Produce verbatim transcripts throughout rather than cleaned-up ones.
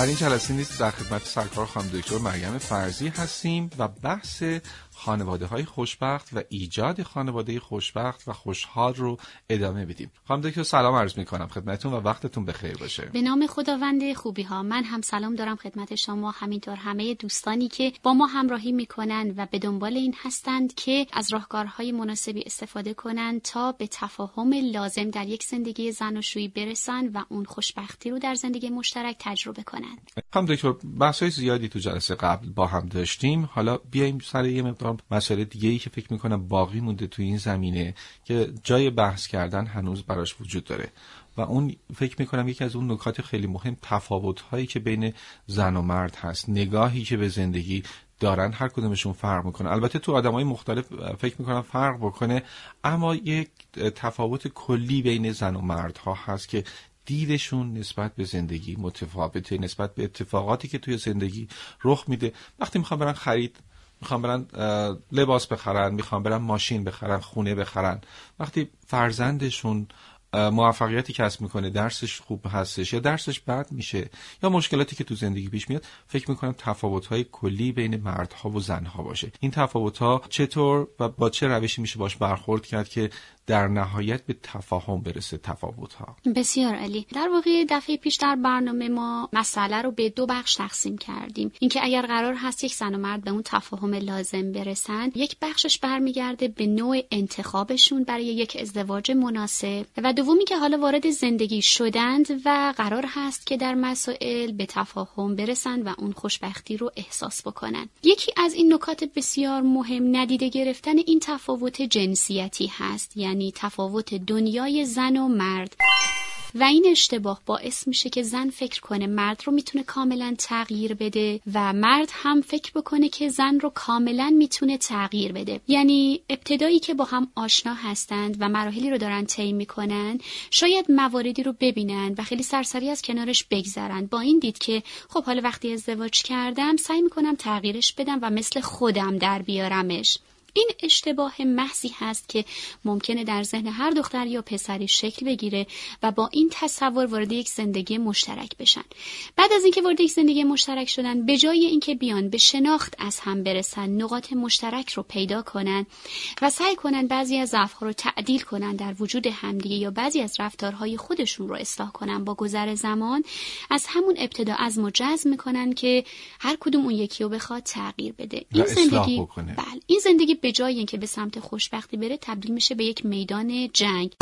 در این جلسه نیز در خدمت سرکار خانم دکتر مریم فرزی هستیم و بحث خانواده‌های خوشبخت و ایجاد خانواده خوشبخت و خوشحال رو ادامه بدیم. خانم دکتر سلام عرض می‌کنم خدمتتون و وقتتون بخیر باشه. به نام خداوند خوبی‌ها، من هم سلام دارم خدمت شما، همینطور همه دوستانی که با ما همراهی می‌کنن و به دنبال این هستند که از راهکارهای مناسبی استفاده کنند تا به تفاهم لازم در یک زندگی زناشویی برسن و اون خوشبختی رو در زندگی مشترک تجربه کنند. خانم دکتر بحث‌های زیادی تو جلسه قبل با هم داشتیم، حالا بیایم سر یه مقدار مسائل دیگه‌ای که فکر می‌کنم باقی مونده تو این زمینه که جای بحث کردن هنوز براش وجود داره و اون فکر می‌کنم یکی از اون نکات خیلی مهم تفاوت‌هایی که بین زن و مرد هست، نگاهی که به زندگی دارن، هر کدومشون فرق میکنه. البته تو آدمای مختلف فکر میکنم فرق بکنه، اما یک تفاوت کلی بین زن و مردها هست که دیدشون نسبت به زندگی متفاوته، نسبت به اتفاقاتی که توی زندگی رخ میده. وقتی میخوام برن خرید، میخوام برن لباس بخرن، میخوام برن ماشین بخرن، خونه بخرن، وقتی فرزندشون موفقیتی کسب میکنه، درسش خوب هستش یا درسش بد میشه یا مشکلاتی که تو زندگی پیش میاد، فکر میکنم تفاوت‌های کلی بین مردها و زنها باشه. این تفاوت‌ها چطور و با چه روشی میشه باش برخورد کرد که در نهایت به تفاهم برسه تفاوت‌ها؟ بسیار عالی. در واقع دفعه پیش در برنامه ما مسئله رو به دو بخش تقسیم کردیم. اینکه اگر قرار هست یک زن و مرد به اون تفاهم لازم برسن، یک بخشش برمیگرده به نوع انتخابشون برای یک ازدواج مناسب و دومی که حالا وارد زندگی شدند و قرار هست که در مسائل به تفاهم برسن و اون خوشبختی رو احساس بکنن. یکی از این نکات بسیار مهم ندیده گرفتن این تفاوت جنسیتی هست، یعنی تفاوت دنیای زن و مرد. و این اشتباه باعث میشه که زن فکر کنه مرد رو میتونه کاملا تغییر بده و مرد هم فکر بکنه که زن رو کاملا میتونه تغییر بده. یعنی ابتدایی که با هم آشنا هستند و مراحلی رو دارن طی میکنن، شاید مواردی رو ببینن و خیلی سرسری از کنارش بگذرن، با این دید که خب حالا وقتی ازدواج کردم سعی میکنم تغییرش بدم و مثل خودم در بیارمش. این اشتباه محضی هست که ممکنه در ذهن هر دختر یا پسری شکل بگیره و با این تصور وارد یک زندگی مشترک بشن. بعد از اینکه وارد یک زندگی مشترک شدن، به جای اینکه بیان به شناخت از هم برسن، نقاط مشترک رو پیدا کنن و سعی کنن بعضی از ضعف‌ها رو تعدیل کنن در وجود همدیگه یا بعضی از رفتارهای خودشون رو اصلاح کنن، با گذر زمان از همون ابتدا عزم و جزم میکنن که هر کدوم اون یکی رو بخواد تغییر بده. این زندگی بله این زندگی به جای اینکه به سمت خوشبختی بره، تبدیل میشه به یک میدان جنگ،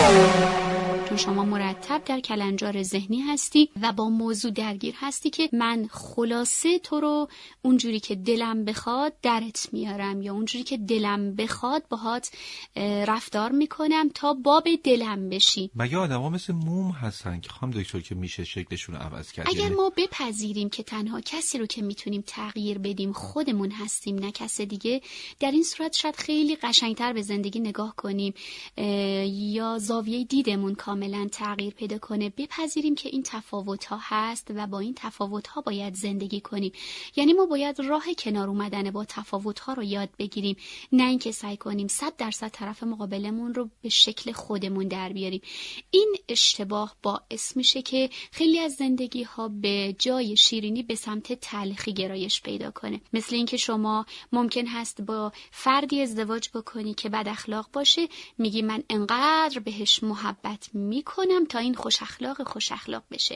چون شما مرتب در کلنجار ذهنی هستی و با موضوع درگیر هستی که من خلاصه تو رو اونجوری که دلم بخواد درت میارم یا اونجوری که دلم بخواد باهات رفتار میکنم تا باب دلم بشی. مگه آدما مثل موم هستن که خانم دکتر که میشه شکلشون رو عوض کرد؟ اگر ما بپذیریم که تنها کسی رو که میتونیم تغییر بدیم خودمون هستیم نه کس دیگه، در این صورت شاید خیلی قشنگتر به زندگی نگاه کنیم یا زاویه دیدمون کاملا تغییر پیدا کنه. بپذیریم که این تفاوت‌ها هست و با این تفاوت‌ها باید زندگی کنیم. یعنی ما باید راه کنار اومدن با تفاوت‌ها رو یاد بگیریم، نه اینکه سعی کنیم صد درصد طرف مقابلمون رو به شکل خودمون در بیاریم. این اشتباه باعث میشه که خیلی از زندگی‌ها به جای شیرینی به سمت تلخی گرایش پیدا کنه. مثل اینکه شما ممکن هست با فردی ازدواج بکنی که بد اخلاق باشه، میگی من انقدر بهش محبت میکنم تا این خوش اخلاق خوش اخلاق بشه.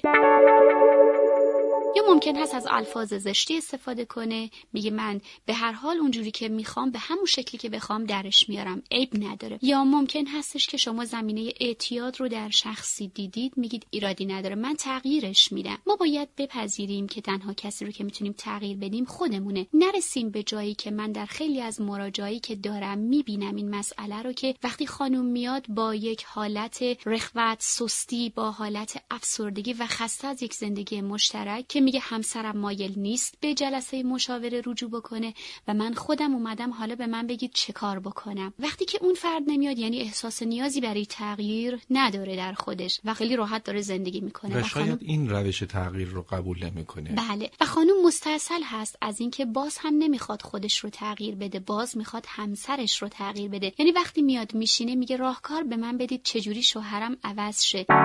یا ممکن هست از الفاظ زشتی استفاده کنه، میگه من به هر حال اونجوری که میخوام به همون شکلی که بخوام درش میارم، عیب نداره. یا ممکن هستش که شما زمینه اعتیاد رو در شخصی دیدید، میگید ایرادی نداره من تغییرش میدم. ما باید بپذیریم که تنها کسی رو که میتونیم تغییر بدیم خودمونه. نرسیم به جایی که من در خیلی از مراجعایی که دارم میبینم این مسئله رو که وقتی خانم میاد با یک حالت رخوت، سستی، با حالت افسردگی و خسته از یک زندگی مشترک که میگه همسرم مایل نیست به جلسه مشاوره رجوع بکنه و من خودم اومدم، حالا به من بگید چه کار بکنم. وقتی که اون فرد نمیاد، یعنی احساس نیازی برای تغییر نداره در خودش و خیلی راحت داره زندگی میکنه و, و شاید خانم... این روش تغییر رو قبول نمیکنه. بله، و خانم مستعصل هست از اینکه باز هم نمیخواد خودش رو تغییر بده، باز میخواد همسرش رو تغییر بده. یعنی وقتی میاد میشینه میگه راهکار به من بدید چجوری شوهرم عوض شه.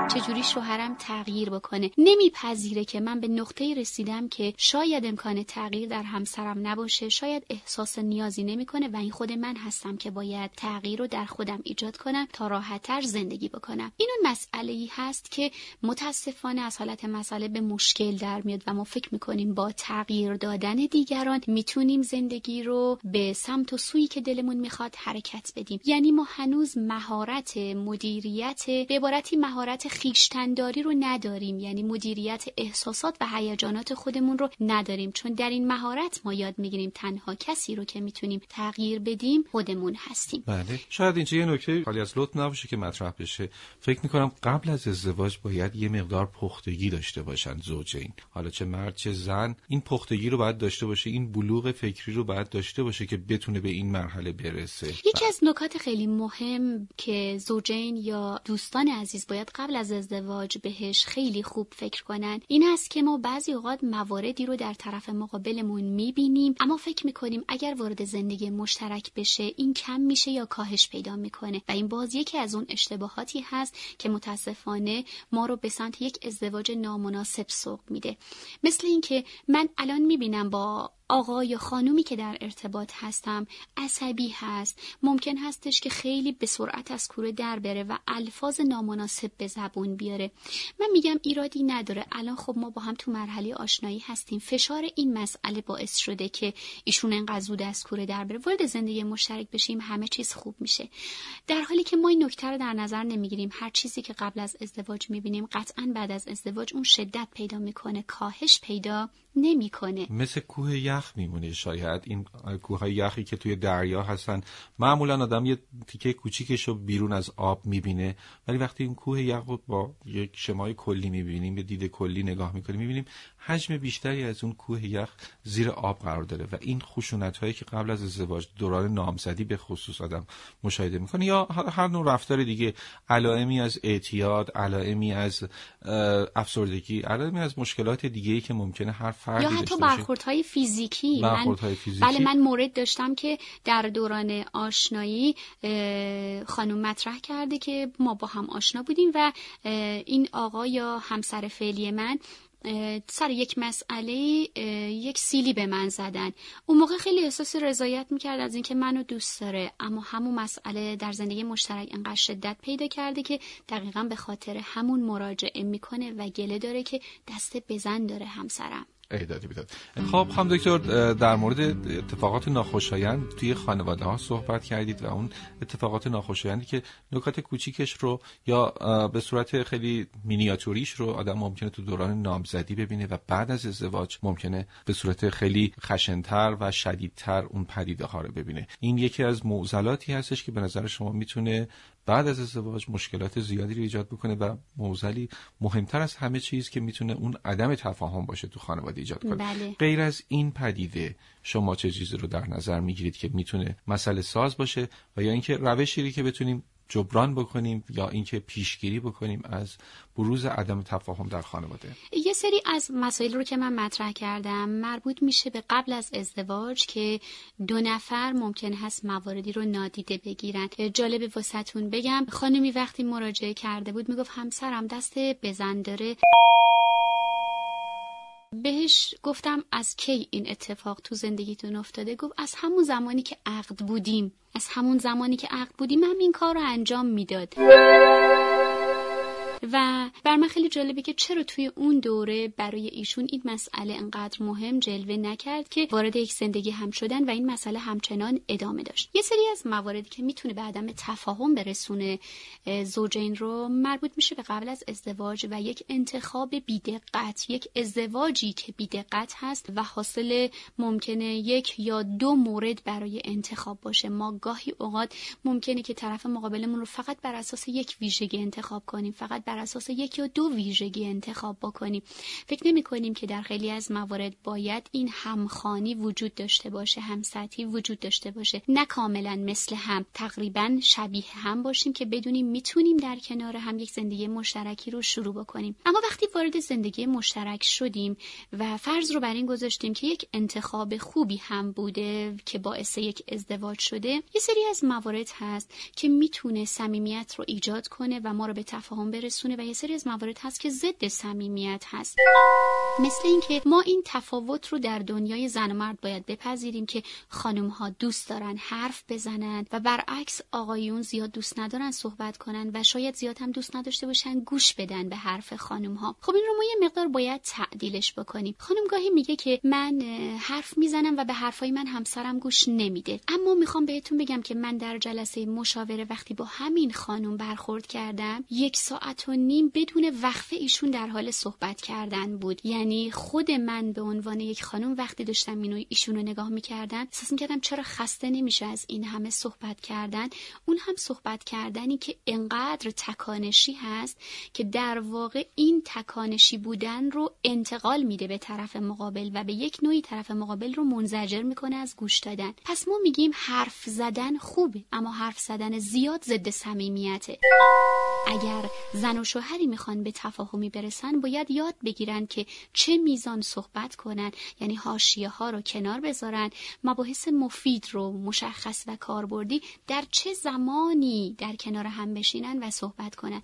چجوری شوهرم تغییر بکنه. نمیپذیره که من به نقطه‌ای رسیدم که شاید امکان تغییر در همسرم نباشه، شاید احساس نیازی نمیکنه و این خود من هستم که باید تغییر رو در خودم ایجاد کنم تا راحت‌تر زندگی بکنم. این اون مسئله‌ای هست که متاسفانه از حالت مسئله به مشکل در میاد و ما فکر میکنیم با تغییر دادن دیگران میتونیم زندگی رو به سمت و سویی که دلمون میخواد حرکت بدیم. یعنی ما هنوز مهارت مدیریت، به عبارتی مهارت خویشتن‌داری رو نداریم، یعنی مدیریت احساسات و هیجانات خودمون رو نداریم، چون در این مهارت ما یاد میگیریم تنها کسی رو که میتونیم تغییر بدیم خودمون هستیم. بله، شاید اینجا یه نکته خالی از لطف نباشه که مطرح بشه. فکر میکنم قبل از ازدواج باید یه مقدار پختگی داشته باشن زوجین، حالا چه مرد چه زن، این پختگی رو باید داشته باشه، این بلوغ فکری رو باید داشته باشه که بتونه به این مرحله برسه. یکی از نکات خیلی مهم که زوجین یا دوستان عزیز باید قبل از ازدواج بهش خیلی خوب فکر کنن این است که ما بعضی اوقات مواردی رو در طرف مقابلمون میبینیم اما فکر میکنیم اگر وارد زندگی مشترک بشه این کم میشه یا کاهش پیدا میکنه و این باز یکی از اون اشتباهاتی هست که متاسفانه ما رو به سمت یک ازدواج نامناسب سوق میده. مثل این که من الان میبینم با آقا یا خانومی که در ارتباط هستم عصبی هست، ممکن هستش که خیلی به سرعت از کوره در بره و الفاظ نامناسب به زبون بیاره. من میگم ایرادی نداره، الان خب ما با هم تو مرحله آشنایی هستیم، فشار این مسئله باعث شده که ایشون انقدر زود از کوره در بره، وارد زندگی مشترک بشیم همه چیز خوب میشه. در حالی که ما این نکته رو در نظر نمیگیریم، هر چیزی که قبل از ازدواج میبینیم قطعاً بعد از ازدواج اون شدت پیدا میکنه، کاهش پیدا نمیکنه. مثل کوه یخ میمونه. شاید این کوههای یخی که توی دریا هستن معمولا آدم یه تیکه کوچیکشو بیرون از آب میبینه، ولی وقتی این کوه یخ رو با یک شمای کلی میبینیم، به دید کلی نگاه میکنیم، میبینیم حجم بیشتری از اون کوه یخ زیر آب قرار داره و این خشونت‌هایی که قبل از ازدواج دوران نامزدی به خصوص آدم مشاهده میکنه یا هر نوع رفتار دیگه، علائمی از اعتیاد، علائمی از افسردگی، علائمی از مشکلات دیگه‌ای که ممکنه هر فردی یا حتی برخوردهای فیزیکی. برخوردهای فیزیکی. بله، من مورد داشتم که در دوران آشنایی خانم مطرح کرده که ما با هم آشنا بودیم و این آقا یا همسر فعلی من سر یک مسئله یک سیلی به من زدن. اون موقع خیلی احساس رضایت میکرد از اینکه منو دوست داره، اما همون مسئله در زندگی مشترک انقدر شدت پیدا کرده که دقیقاً به خاطر همون مراجعه میکنه و گله داره که دست بزن داره همسرم. ایدادی بیداد. خب خانم دکتر، در مورد اتفاقات ناخوشایند توی خانواده ها صحبت کردید و اون اتفاقات ناخوشایندی که نکات کوچیکش رو یا به صورت خیلی مینیاتوریش رو آدم ممکنه تو دوران نامزدی ببینه و بعد از ازدواج ممکنه به صورت خیلی خشن‌تر و شدیدتر اون پدیده ها رو ببینه. این یکی از معضلاتی هستش که به نظر شما میتونه بعد از ازدواج مشکلات زیادی رو ایجاد بکنه و معضلی مهمتر از همه چیز که میتونه اون عدم تفاهم باشه تو خانواده ایجاد کنه. بله. غیر از این پدیده شما چه چیزی رو در نظر میگیرید که میتونه مسئله ساز باشه و یا اینکه روشی که بتونیم جبران بکنیم یا اینکه پیشگیری بکنیم از بروز عدم تفاهم در خانواده؟ یه سری از مسائل رو که من مطرح کردم مربوط میشه به قبل از ازدواج که دو نفر ممکن هست مواردی رو نادیده بگیرن. جالب واسهتون بگم، خانمی وقتی مراجعه کرده بود میگفت همسرم دست بزن داره. بهش گفتم از کی این اتفاق تو زندگیتون افتاده؟ گفت از همون زمانی که عقد بودیم. از همون زمانی که عقد بودیم هم این کار رو انجام میداد. و بر من خیلی جالبه که چرا توی اون دوره برای ایشون این مسئله انقدر مهم جلوه نکرد که وارد یک زندگی هم شدن و این مسئله همچنان ادامه داشت. یه سری از مواردی که میتونه به عدم تفاهم برسونه زوجین رو مربوط میشه به قبل از ازدواج و یک انتخاب بی‌دقت، یک ازدواجی که بی‌دقت هست و حاصل ممکنه یک یا دو مورد برای انتخاب باشه. ما گاهی اوقات ممکنه که طرف مقابلمون رو فقط بر اساس یک ویژگی انتخاب کنیم، فقط بر اساس یک یا دو ویژگی انتخاب بکنیم. فکر نمی کنیم که در خیلی از موارد باید این همخوانی وجود داشته باشه، همسطحی وجود داشته باشه، نه کاملا مثل هم، تقریبا شبیه هم باشیم که بدونیم میتونیم در کنار هم یک زندگی مشترکی رو شروع بکنیم. اما وقتی وارد زندگی مشترک شدیم و فرض رو بر این گذاشتیم که یک انتخاب خوبی هم بوده که باعث یک ازدواج شده، یه سری از موارد هست که میتونه صمیمیت رو ایجاد کنه و ما رو به تفاهم برسونه میرسونه و یه سری از موارد هست که ضد صمیمیت هست. مثل اینکه ما این تفاوت رو در دنیای زن و مرد باید بپذیریم که خانم ها دوست دارن حرف بزنن و برعکس آقایون زیاد دوست ندارن صحبت کنن و شاید زیاد هم دوست نداشته باشن گوش بدن به حرف خانم ها. خب این رو ما یه مقدار باید تعدیلش بکنیم. خانم گاهی میگه که من حرف میزنم و به حرفای من همسرم گوش نمیده، اما میخوام بهتون بگم که من در جلسه مشاوره وقتی با همین خانم برخورد کردم، یک ساعت و نیم بدون وقفه ایشون در حال صحبت کردن بود. یعنی خود من به عنوان یک خانم وقتی داشتم اینو ایشونو نگاه میکردم احساس میکردم چرا خسته نمیشه از این همه صحبت کردن. اون هم صحبت کردنی که انقدر تکانشی هست که در واقع این تکانشی بودن رو انتقال میده به طرف مقابل و به یک نوعی طرف مقابل رو منزجر میکنه از گوش دادن. پس ما میگیم حرف زدن خوبه، اما حرف زدن زیاد ضد صمیمیته. اگر زن و شوهری میخوان به تفاهمی برسن باید یاد بگیرن که چه میزان صحبت کنن، یعنی حاشیه ها رو کنار بذارن، مباحث مفید رو مشخص و کاربردی در چه زمانی در کنار هم بشینن و صحبت کنن.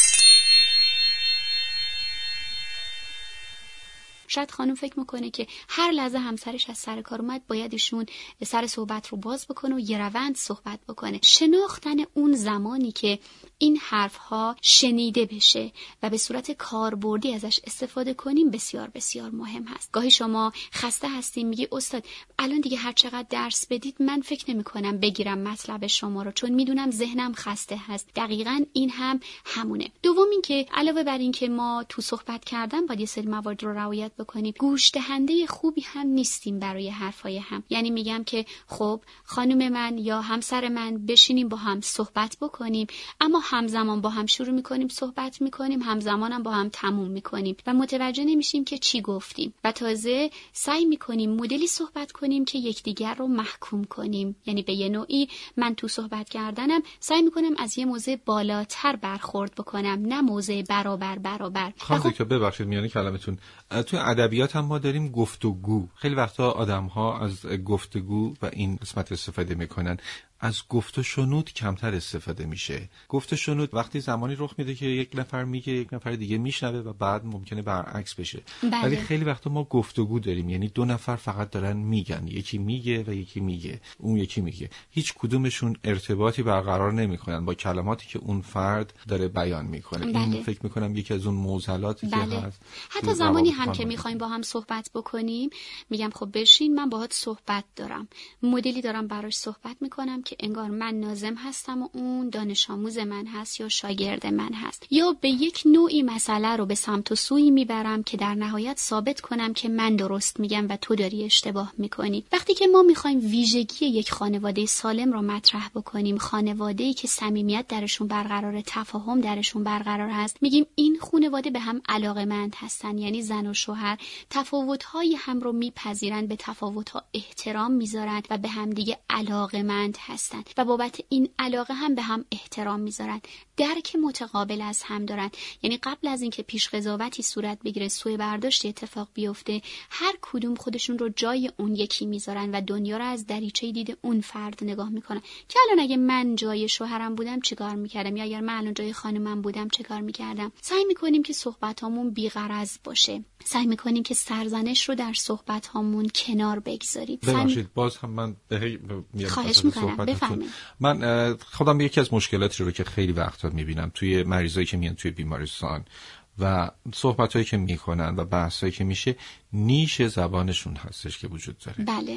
شاید خانم فکر میکنه که هر لحظه همسرش از سر کار اومد باید ایشون سر صحبت رو باز بکنه و یه روند صحبت بکنه. شناختن اون زمانی که این حرفها شنیده بشه و به صورت کاربردی ازش استفاده کنیم بسیار بسیار مهم هست. گاهی شما خسته هستیم میگی استاد الان دیگه هر چقدر درس بدید من فکر نمی کنم بگیرم مطلب شما رو، چون میدونم ذهنم خسته هست. دقیقاً این هم همونه. دوم این که علاوه بر این که ما تو صحبت کردن باید یه سری موارد رو رعایت بکنیم، گوش دهنده خوبی هم نیستیم برای حرفای هم. یعنی میگم که خب خانم من یا همسر من بشینیم با هم صحبت بکنیم، اما همزمان با هم شروع میکنیم صحبت میکنیم، همزمان هم با هم تموم میکنیم و متوجه نمیشیم که چی گفتیم و تازه سعی میکنیم مدلی صحبت کنیم که یکدیگر رو محکوم کنیم. یعنی به یه نوعی من تو صحبت کردنم سعی میکنم از یه موضع بالاتر برخورد بکنم، نه موضع برابر برابر. خانم دکتر ببخشید میانی کلمتون، تو ادبیات هم ما داریم گفتگو. خیلی وقتا آدم‌ها از گفتگو و این قسمت استفاده میکنن، از گفت و شنود کمتر استفاده میشه. گفت و شنود وقتی زمانی رخ میده که یک نفر میگه یک نفر دیگه میشنوه و بعد ممکنه برعکس بشه. بله. ولی خیلی وقتا ما گفتگو داریم، یعنی دو نفر فقط دارن میگن، یکی میگه و یکی میگه، اون یکی میگه، هیچ کدومشون ارتباطی برقرار نمیکنن با کلماتی که اون فرد داره بیان میکنه. بله. این فکر میکنم یکی از اون معضلاتی بله. که هست. حتی زمانی هم که میخوایم با هم صحبت بکنیم میگم خب بشین من باهات صحبت دارم، مدلی دارم براش صحبت میکنم که انگار من ناظم هستم و اون دانش آموز من هست یا شاگرد من هست، یا به یک نوعی مسئله رو به سمت و سوی میبرم که در نهایت ثابت کنم که من درست میگم و تو داری اشتباه میکنی. وقتی که ما میخوایم ویژگی یک خانواده سالم رو مطرح بکنیم، خانواده‌ای که صمیمیت درشون برقراره، تفاهم درشون برقرار هست، میگیم این خانواده به هم علاقه‌مند هستن. یعنی زن و شوهر تفاوت‌های هم رو میپذیرن، به تفاوت‌ها احترام میذارن و به هم دیگه علاقه‌مند هستن و بابت این علاقه هم به هم احترام میذارن، درک متقابل از هم دارن. یعنی قبل از اینکه پیش قضاوتی صورت بگیره، سوء برداشت اتفاق بیفته، هر کدوم خودشون رو جای اون یکی میذارن و دنیا رو از دریچه دید اون فرد نگاه میکنن که الان اگه من جای شوهرم بودم چیکار میکردم، یا اگر من الان جای خانمم بودم چیکار میکردم. سعی میکنیم که صحبتامون بی‌غرض باشه، سعی میکنیم که سرزنش رو در صحبتامون کنار بگذاریم. ببخشید باز هم من به خواهش میکنم بفرمایید. من خودم یکی از مشکلاتی رو که خیلی وقتا میبینم توی مریضایی که میان توی بیمارستان و صحبتایی که میکنن و بحثایی که میشه، نیش زبانشون هستش که وجود داره. بله.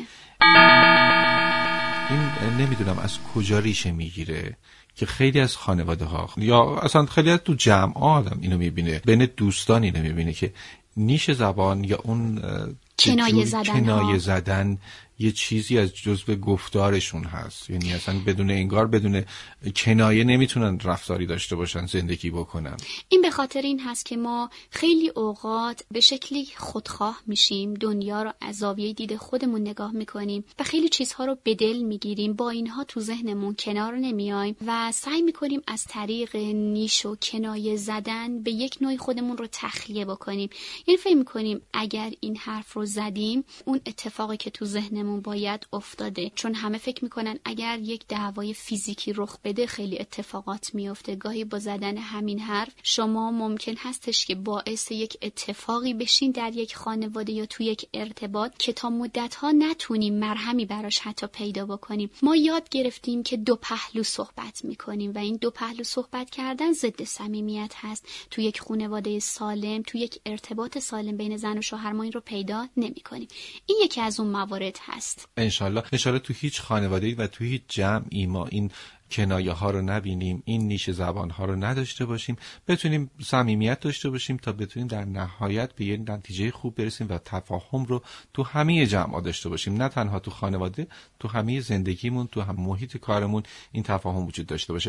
این نمیدونم از کجا ریشه میگیره که خیلی از خانواده ها یا اصلا خیلی از تو جمع آدم اینو میبینه، بین دوستان اینو میبینه که نیش زبان یا اون کنایه زدن, کنایه زدن یه چیزی از جزء گفتارشون هست. یعنی اصلا بدون انگار بدون کنایه نمیتونن رفتاری داشته باشن، زندگی بکنن. این به خاطر این هست که ما خیلی اوقات به شکلی خودخواه میشیم، دنیا رو از زاویه دید خودمون نگاه میکنیم و خیلی چیزها رو به دل میگیریم، با اینها تو ذهنمون کنار نمیایم و سعی میکنیم از طریق نیش و کنایه زدن به یک نوع خودمون رو تخلیه بکنیم. یعنی فکر میکنیم اگر این حرف رو زدیم، اون اتفاقی که تو ذهن ذهنمون باید افتاده، چون همه فکر میکنن اگر یک دعوای فیزیکی رخ بده خیلی اتفاقات میفته. گاهی با زدن همین حرف شما ممکن هستش که باعث یک اتفاقی بشین در یک خانواده یا تو یک ارتباط که تا مدت‌ها نتونیم مرهمی براش حتی پیدا بکنیم. ما یاد گرفتیم که دو پهلو صحبت میکنیم و این دو پهلو صحبت کردن ضد صمیمیت هست. تو یک خانواده سالم، تو یک ارتباط سالم بین زن و شوهر ما این رو پیدا نمی‌کنیم. این یکی از اون موارد هست. انشالله انشالله تو هیچ خانواده‌ای و تو هیچ جمعی ما این کنایه ها رو نبینیم، این نیش زبان ها رو نداشته باشیم، بتونیم صمیمیت داشته باشیم تا بتونیم در نهایت به یه نتیجه خوب برسیم و تفاهم رو تو همه جمع‌ها داشته باشیم، نه تنها تو خانواده، تو همه زندگیمون، تو هم محیط کارمون این تفاهم وجود داشته باشه.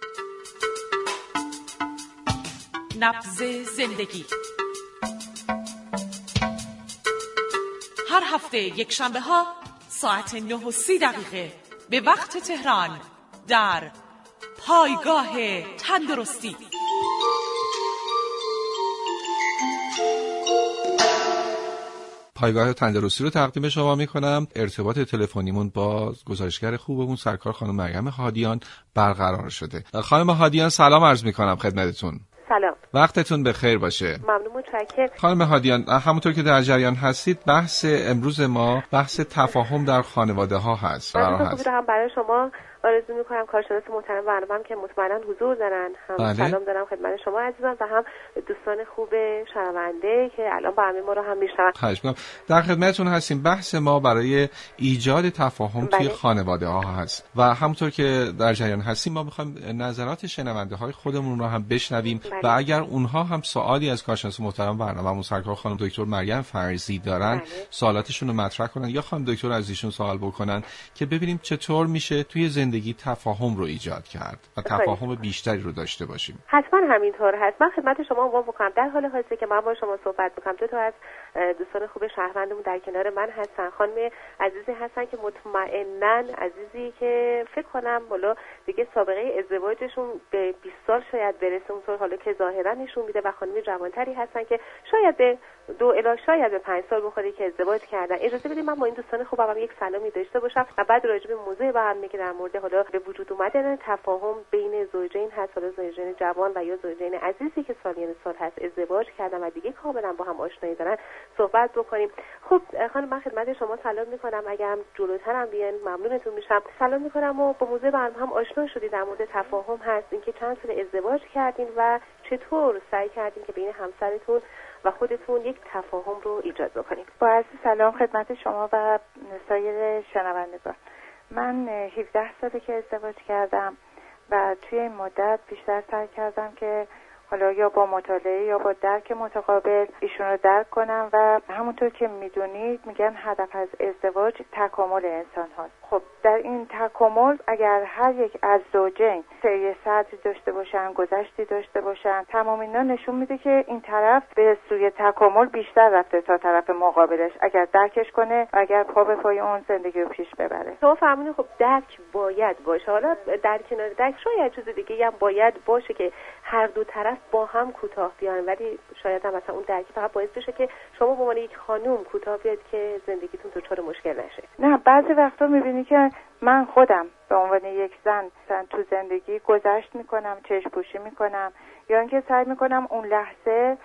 نبض زندگی هر هفته یک شنبه ها ساعت نه و سی دقیقه به وقت تهران در پایگاه تندرستی. پایگاه تندرستی رو تقدیم شما میکنم. ارتباط تلفنیمون با گزارشگر خوبمون سرکار خانم مریم هادیان برقرار شده. خانم هادیان سلام عرض میکنم خدمتتون. سلام. وقتتون بخیر باشه. ممنون، متشکرم. خانم هادیان، همونطور که در جریان هستید بحث امروز ما بحث تفاهم در خانواده ها هست. من خوبی رو هم برای شما آرزو میکنم، کارشناس محترم برنامه‌ام که مطمئنا حضور دارن. هم بله. سلام دارم خدمت شما عزیزان و هم دوستان خوب شنونده که الان برنامه ما رو هم میشنون. خواهش می‌کنم. در خدمتتون هستیم. بحث ما برای ایجاد تفاهم بله. توی خانواده ها هست و همونطور که در جریان هستیم ما می‌خوایم نظرات شنونده های خودمون رو هم بشنویم بله. و اگر اونها هم سوالی از کارشناس محترم برنامه‌مون سرکار خانم دکتر مریم فرزی دارن بله. سوالاتشون رو مطرح کنن یا خانم دکتر از ایشون سوال بکنن که ببینیم چطور میشه توی زندگی تفاهم رو ایجاد کرد و تفاهم بیشتری رو داشته باشیم. حتما همینطور هست. من خدمت شما عنوان بکنم در حال حاضر که من با شما صحبت می‌کنم دو تا از دوستان خوب شهروندمون در کنار من هستن. خانم عزیزی هستن که مطمئناً عزیزی که فکر کنم بالا دیگه سابقه ازدواجشون به بیست سال شاید برسه اونطور حالا که ظاهرا نشون میده و خانم جوانتری هستن که شاید به دو الی شاید به پنج سال بخوره که ازدواج کردن. اجازه بدید من با این دوستان خوبم هم یک سلامی داشته باشم و بعد راجع به موضوع برنامه که در مورد حالا به وجود اومدن تفاهم بین زوجین هست، حالا زوجین جوان و یا زوجین عزیزی که سالیان سال هست ازدواج کردن و دیگه کاملا با هم آشنایی دارن صحبت بکنیم. خب خانم من خدمت شما سلام میکنم، اگه هم جلوتر هم بیان ممنونتون میشم. سلام میکنم و با موضوع برنامه هم آشنا شدید. در مورد تفاهم هست، اینکه چند سال ازدواج کردین و چطور سعی کردین که بین همسرتون و خودتون یک تفاهم رو ایجاد بکنید. با عرض سلام خدمت شما و سایر شنوندگان. من هفده ساله که ازدواج کردم و توی این مدت بیشتر سعی کردم که حالا یا با مطالعه یا با درک متقابل ایشون رو درک کنم و همونطور که میدونید میگن هدف از ازدواج تکامل انسان هاست. خب در این تکامل اگر هر یک از زوجین سیر سطحی داشته باشن، گذشتی داشته باشن، تمام اینا نشون میده که این طرف به سوی تکامل بیشتر رفته تا طرف مقابلش اگر درکش کنه و اگر پا به پای اون زندگی رو پیش ببره. شما فرمودین خب درک باید باشه. حالا در کنار درک شاید چیز دیگه هم باید باشه که هر دو طرف با هم کوتاه بیان، ولی شاید هم مثلا اون درک فقط باعث بشه که شما به عنوان یک خانم کوتاه بیاد که زندگیتون دچار مشکل نشه. نه، بعضی وقتا میبینی که من خودم به عنوان یک زن تو زندگی گذشت میکنم، چشم پوشی میکنم یا اینکه سعی میکنم اون لحظه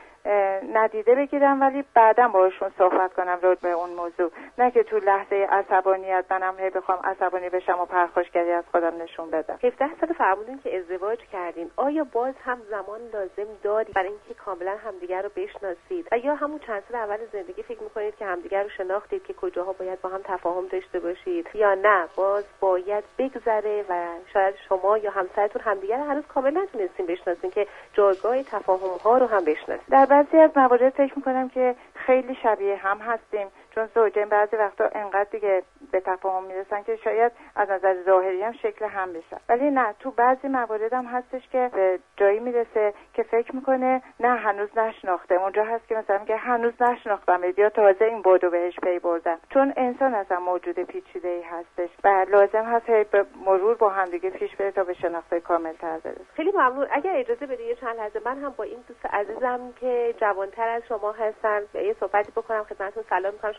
ندیده بگیرم ولی بعداً باهاشون صحبت کنم رو به اون موضوع، نه که تو لحظه عصبانیت منم هی بخوام عصبانی بشم و پرخاشگری از خودم نشون بدم. هفده سال فرمودین که ازدواج کردین، آیا باز هم زمان لازم دارید برای اینکه کاملا همدیگر رو بشناسید و یا همون چند سال اول زندگی فکر میکنید که همدیگر رو شناختید که کجاها باید با هم تفاهم داشته باشید، یا نه باز باید بگذره و شاید شما یا همسرتون همدیگر رو هنوز کاملا نتونستین بشناسین که جایگاه تفاهم ها رو هم بشناسید؟ در بعضی از موارد فکر میکنم که خیلی شبیه هم هستیم، چون زوجین بعضی وقتا انقدر دیگه به تفاهم میرسن که شاید از نظر ظاهری هم شکل هم بشن، ولی نه، تو بعضی موارد هم هستش که به جایی میرسه که فکر میکنه نه هنوز نشناخته. اونجا هست که مثلا میگه هنوز نشناختم یا تازه این بودو بهش پی بردم، چون انسان اصلا موجود پیچیده‌ای هستش و لازم هست به مرور با هم دیگه پیش بره تا به شناخت کامل‌تر برسه. خیلی ممنون. اگر اجازه بدید چند لحظه من هم با این دوست عزیزم که جوانتر از شما هستن یه صحبتی بکنم خدمتتون. سلام می‌کنم.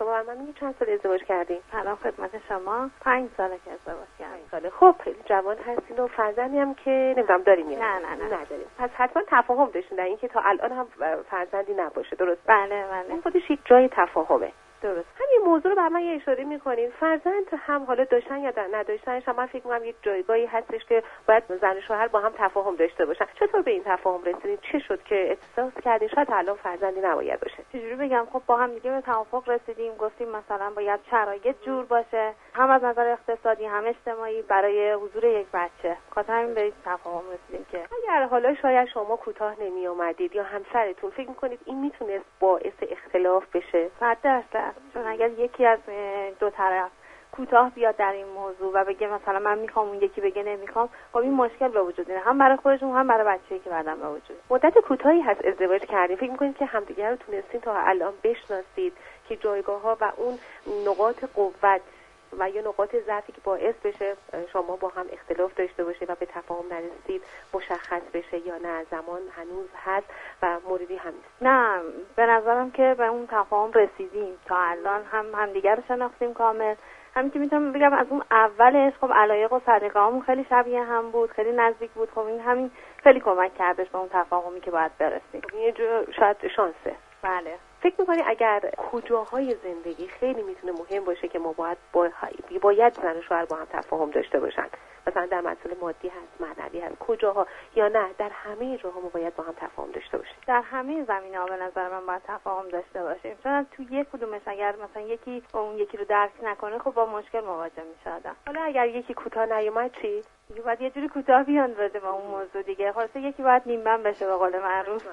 شما برای من میگید چند سال ازدواج کردین؟ سلام خدمت شما. پنج ساله که ازدواج کردم. ساله. خب خیلی جوان هستین و فرزندی هم که نمیدونم داریم یا نه نه نه نداریم. پس حتما تفاهم داشتین در اینکه تا الان هم فرزندی نباشه، درست؟ بله بله. این خودش یک جای تفاهمه. درست. همین موضوع رو برام یه اشاره می‌کنین. فرزند هم حالا داشتن یا نداشتنش هم من فکر می‌کنم یک جایگاهی هستش که باید زن و شوهر با هم تفاهم داشته باشن. چطور به این تفاهم رسیدین؟ چه شد که احساس کردین شاید الان فرزندی نباید باشه؟ چجوری بگم، خب با هم دیگه به توافق رسیدیم، گفتیم مثلا باید شرایط جور باشه، هم از نظر اقتصادی هم اجتماعی، برای حضور یک بچه. خاطر همین به این تفاهم رسیدیم که اگر حالا شاید شما کوتاه نمی اومدید یا همسرتون، فکر می‌کنید این میتونست باعث اختلاف بشه؟ صد درصد. چون اگر یکی از دو طرف کوتاه بیاد در این موضوع و بگه مثلا من میخوام، اون یکی بگه نمیخوام، خب این مشکل به وجود میاد، هم برای خودشون هم برای بچه‌ای که بعداً به وجود. مدت کوتاهی هست ازدواج کردین، فکر می‌کنید که همدیگه رو تونستین تا الان بشناسید که جایگاه‌ها و اون نقاط قوت و یا نقاط ضعفی که باعث بشه شما با هم اختلاف داشته باشید و به تفاهم نرسید مشخص بشه یا نه؟ زمان هنوز هست و موردی هم نیست؟ نه، به نظرم که به اون تفاهم رسیدیم. تا الان هم همدیگه رو شناختیم کامل. همین که میتونم بگم از اون اولش خب علایق و سلیقه‌هامون خیلی شبیه هم بود، خیلی نزدیک بود. خب این همین خیلی کمک کردش به اون تفاهمی که باید برسیم. خب این یه جو شاید شانسه. بله. فکر می‌کنی اگر کجاهای زندگی خیلی میتونه مهم باشه که ما باید با باید زن و شوهر با هم تفاهم داشته باشن؟ مثلا در مسئله مادی هست، معنوی هست، کجاها؟ یا نه در همه جاها ما باید با هم تفاهم داشته باشیم؟ در همه زمینه‌ها به نظر من باید تفاهم داشته باشیم. چون تو یک کدومش اگر مثلا یکی اون یکی رو درک نکنه خب با مشکل مواجه میشه آدم. حالا اگر یکی کوتاه نیومد چی؟ دیگه باید یه جوری کوتاه بیان بده با اون موضوع دیگه. خلاص یکی باید نیمه‌م بشه به قول معروف.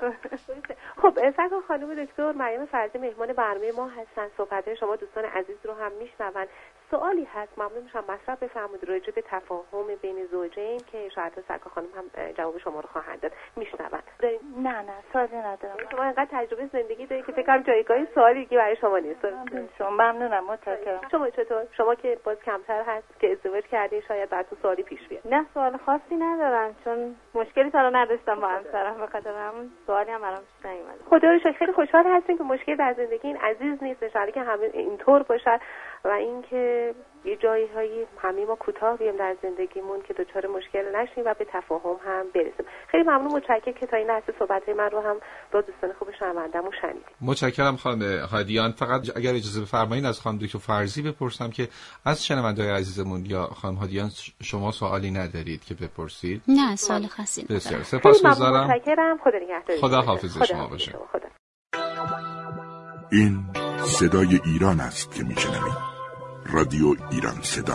خب سرکار خانم دکتر مریم فرزی مهمان برنامه ما هستن. صحبت‌های شما دوستان عزیز رو هم میشنون. سوالی هست، ممنون میشم مطرح بفرمایید راجع به تفاهم بین زوجین که شاید سرکار خانم هم جواب شما رو خواهند داد. میشنون. نه نه سوالی ندارم. شما اینقدر تجربه زندگی دارید که فکر کنم جایگاهی سوالی که برای شما نیست. شما ممنونم، متشکرم. شما چطور؟ شما که باز کمتر هست که ازدواج کردین شاید براتون سوالی پیش بیاد. نه سوال خاصی ندارم، چون مشکلی تا الان نداشتم با همسرم، به خاطر همون سوالی هم برام پیش نیومد. خدا رو شکر خیلی خوشحال هستیم که مشکل در زندگی این عزیز نیست، ان که همه اینطور باشه و اینکه یه جایی هایی همه ما کوتاه بیام در زندگیمون که دچار مشکل نشیم و به تفاهم هم برسیم. خیلی ممنون، متشکرم که تا این لحظه صحبت‌های من رو هم با دوستان خوب شنونده‌مون شنیدید. متشکرم خانم هادیان. فقط اگر اجازه بفرمایید از خانم دکتر فرزی بپرسم که از شنونده‌های عزیزمون یا خانم هادیان شما سوالی ندارید که بپرسید؟ نه سوال خاصی ندارم. بسیار سپاسگزارم. متشکرم. خدا نگهدار. خدا حافظ شما باشه. این صدای ایران است که میشنوید. رادیو ایران صدا.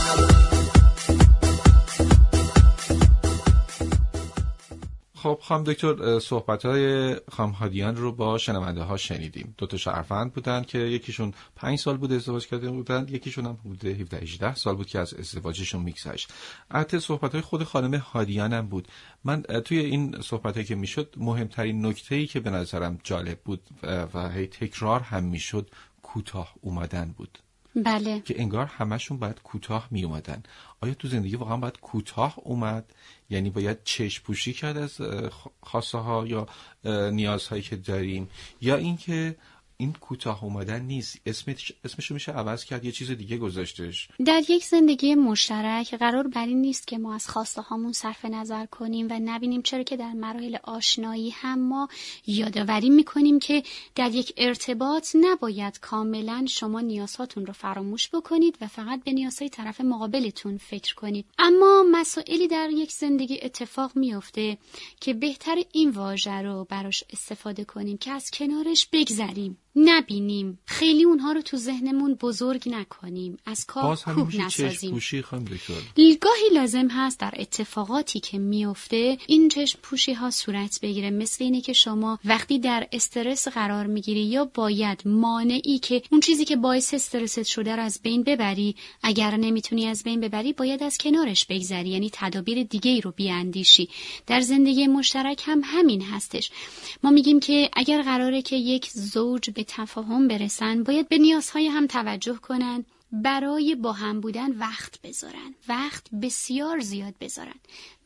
خب خانم دکتر، صحبت‌های خانم هادیان رو با شنونده ها شنیدیم. دو تا شهروند بودن که یکیشون پنج سال بود ازدواج کرده بودن، یکیشون هم بوده هفده هجده سال بود که از ازدواجشون میگذشت. البته صحبت‌های خود خانم هادیان هم بود. من توی این صحبتایی که میشد مهمترین نکته‌ای که به نظرم جالب بود و هی تکرار هم میشد کوتاه اومدن بود. بله. که انگار همشون باید کوتاه می اومدن. آیا تو زندگی واقعا باید کوتاه اومد؟ یعنی باید چشم پوشی کرد از خواسته ها یا نیازهایی که داریم، یا اینکه این کوتاه اومدن نیست، اسمش اسمشو میشه عوض کرد، یه چیز دیگه گذاشتش؟ در یک زندگی مشترک قرار بر این نیست که ما از خواسته هامون صرف نظر کنیم و نبینیم، چرا که در مراحل آشنایی هم ما یادآوری میکنیم که در یک ارتباط نباید کاملا شما نیازهاتون رو فراموش بکنید و فقط به نیازهای طرف مقابلتون فکر کنید. اما مسائلی در یک زندگی اتفاق میفته که بهتر این واژه رو براش استفاده کنیم که از کنارش بگذریم، نبینیم، خیلی اونها رو تو ذهنمون بزرگ نکنیم، از کار کوه نسازیم. پوشی خانم دکتر گاهی لازم هست در اتفاقاتی که میفته این چشم پوشی ها صورت بگیره. مثل اینه که شما وقتی در استرس قرار میگیری یا باید مانعی که اون چیزی که باعث استرست شده رو از بین ببری، اگر نمیتونی از بین ببری باید از کنارش بگذری، یعنی تدابیر دیگه ای رو بیاندیشی. در زندگی مشترک هم همین هستش. ما میگیم که اگر قراره که یک زوج به تفاهم برسن باید به نیازهای هم توجه کنن، برای با هم بودن وقت بذارن، وقت بسیار زیاد بذارن.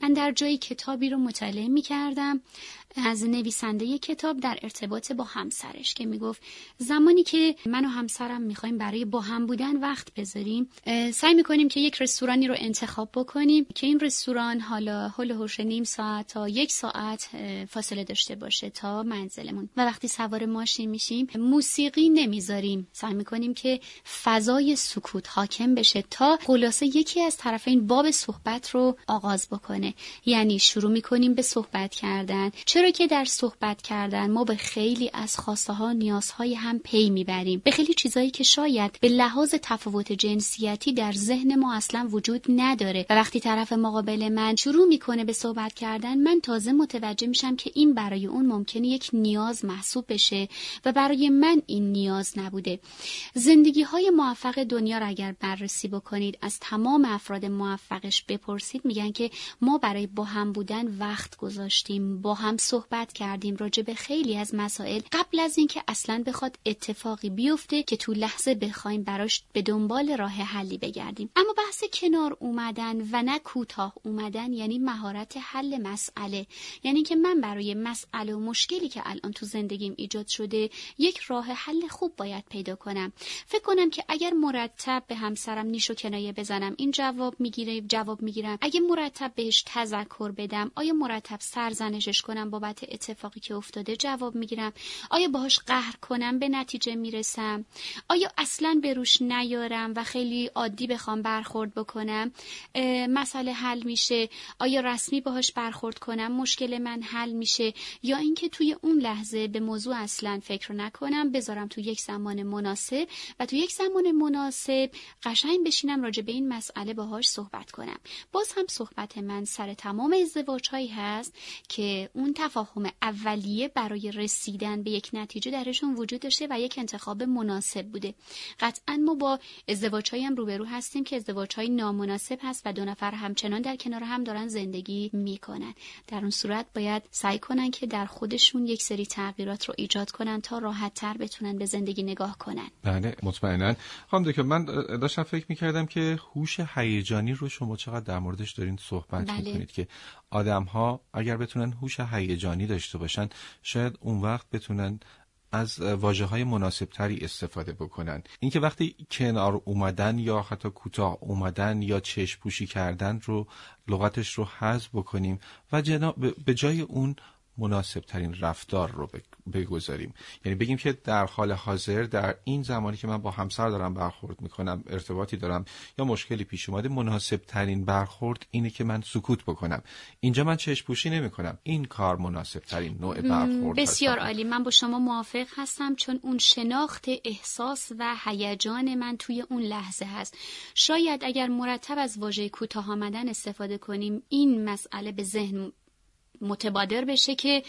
من در جایی کتابی رو مطالعه می‌کردم از نویسنده کتاب در ارتباط با همسرش که میگفت زمانی که من و همسرم میخوایم برای با هم بودن وقت بذاریم، سعی میکنیم که یک رستورانی رو انتخاب بکنیم که این رستوران حالا هول و هوش نیم ساعت تا یک ساعت فاصله داشته باشه تا منزلمون، و وقتی سوار ماشین میشیم موسیقی نمیذاریم، سعی میکنیم که فضای سکوت حاکم بشه تا خلاصه یکی از طرفین باب صحبت رو آغاز بکنه. یعنی شروع میکنیم به صحبت کردن، چرا که در صحبت کردن ما به خیلی از خواسته ها نیازهای هم پی میبریم، به خیلی چیزایی که شاید به لحاظ تفاوت جنسیتی در ذهن ما اصلا وجود نداره، و وقتی طرف مقابل من شروع میکنه به صحبت کردن من تازه متوجه میشم که این برای اون ممکنه یک نیاز محسوب بشه و برای من این نیاز نبوده. زندگی های موفق دنیا را اگر بررسی بکنید، از تمام افراد موفقش بپرسید، میگن که ما برای با هم بودن وقت گذاشتیم، با هم صحبت کردیم راجع به خیلی از مسائل قبل از اینکه اصلاً بخواد اتفاقی بیفته که تو لحظه بخوایم براش به دنبال راه حلی بگردیم. اما بحث کنار اومدن و نه کوتاه اومدن یعنی مهارت حل مسئله، یعنی که من برای مسئله و مشکلی که الان تو زندگیم ایجاد شده یک راه حل خوب باید پیدا کنم. فکر کنم که اگر مرتب به همسرم نیش و کنایه بزنم این جواب میگیره جواب میگیرم، اگه مرتب بهش تذکر بدم، آیا مرتب سرزنشش کنم بابت اتفاقی که افتاده جواب میگیرم، آیا باهاش قهر کنم به نتیجه میرسم، آیا اصلاً به روش نیارم و خیلی عادی بخوام برخورد بکنم مسئله حل میشه، آیا رسمی باهاش برخورد کنم مشکل من حل میشه، یا اینکه توی اون لحظه به موضوع اصلاً فکر نکنم، بذارم تو یک زمان مناسب و تو یک زمان مناسب قشنگ بشینم راجع به این مسئله باهاش صحبت کنم. باز هم صحبت من سر تمام ازدواج‌هایی هست که اون تفاهم اولیه برای رسیدن به یک نتیجه درشون وجود داشته و یک انتخاب مناسب بوده. قطعاً ما با ازدواج‌هایی هم روبرو هستیم که ازدواج‌های نامناسب هست و دو نفر همچنان در کنار هم دارن زندگی میکنن. در اون صورت باید سعی کنن که در خودشون یک سری تغییرات رو ایجاد کنن تا راحت‌تر بتونن به زندگی نگاه کنن. بله مطمئناً. خانم دکتر من داشتم فکر می‌کردم که هوش هیجانی رو شما چقدر در موردش دارین صحبت بله. می‌کنید که آدم‌ها اگر بتونن هوش هیجانی داشته باشن شاید اون وقت بتونن از واژه‌های مناسب‌تری استفاده بکنن. اینکه وقتی کنار اومدن یا حتی کوتاه اومدن یا چشم پوشی کردن رو لغتش رو حذف بکنیم و جناب به جای اون مناسب ترین رفتار رو بگذاریم. یعنی بگیم که در حال حاضر در این زمانی که من با همسر دارم برخورد میکنم، ارتباطی دارم یا مشکلی پیش اومده، مناسب ترین برخورد اینه که من سکوت بکنم. اینجا من چشم پوشی نمی کنم. این کار مناسب ترین نوع برخورد. بسیار عالی، من با شما موافق هستم، چون اون شناخت احساس و هیجان من توی اون لحظه هست. شاید اگر مرتب از واژه کوتاه آمدن استفاده کنیم این مسئله به ذهن متبادر بشه که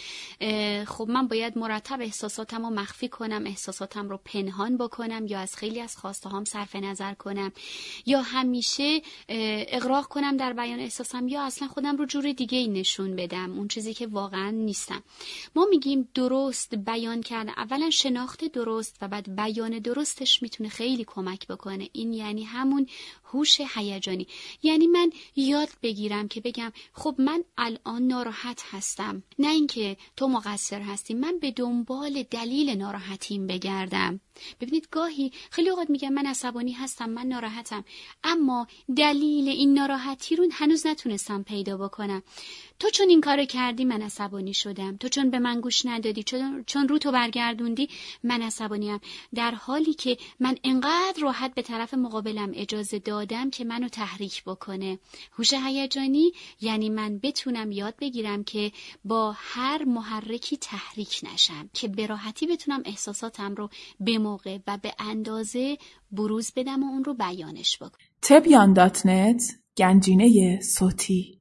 خب من باید مرتب احساساتم رو مخفی کنم، احساساتم رو پنهان بکنم یا از خیلی از خواسته هام صرف نظر کنم یا همیشه اغراق کنم در بیان احساسم یا اصلا خودم رو جور دیگه ای نشون بدم، اون چیزی که واقعا نیستم. ما میگیم درست بیان کردن، اولا شناخت درست و بعد بیان درستش میتونه خیلی کمک بکنه. این یعنی همون هوش هیجانی، یعنی من یاد بگیرم که بگم خب من الان ناراحت هستم، نه اینکه تو مقصر هستی، من به دنبال دلیل ناراحتیم بگردم. ببینید گاهی خیلی اوقات میگم من عصبانی هستم، من ناراحتم، اما دلیل این ناراحتی رو هنوز نتونستم پیدا بکنم. تو چون این کارو کردی من عصبانی شدم، تو چون به من گوش ندادی، چون چون رو تو برگردوندی من عصبانیم، در حالی که من انقدر راحت به طرف مقابلم اجازه دادم که منو تحریک بکنه. هوش هیجانی یعنی من بتونم یاد بگیرم که با هر محرکی تحریک نشم، که به راحتی بتونم احساساتم رو به موقع و به اندازه بروز بدم و اون رو بیانش بکنم. تبیان دات نت گنجینه صوتی.